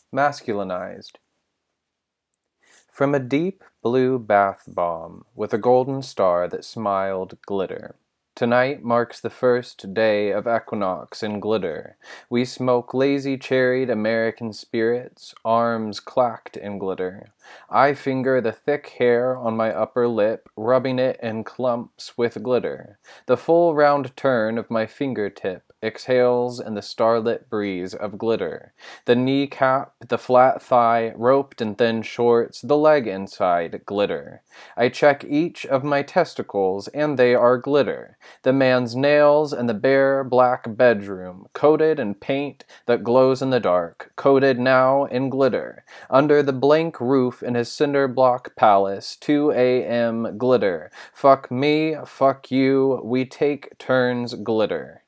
Masculinized. From a deep blue bath bomb with a golden star that smiled glitter. Tonight marks the first day of equinox in glitter. We smoke lazy-cherried American spirits, arms clacked in glitter. I finger the thick hair on my upper lip, rubbing it in clumps with glitter. The full round turn of my fingertip exhales in the starlit breeze of glitter. The kneecap, the flat thigh, roped in thin shorts, the leg inside, glitter. I check each of my testicles, and they are glitter. The man's nails in the bare black bedroom, coated in paint that glows in the dark, coated now in glitter. Under the blank roof in his cinder block palace, 2 a.m. glitter. Fuck me, fuck you, we take turns glitter.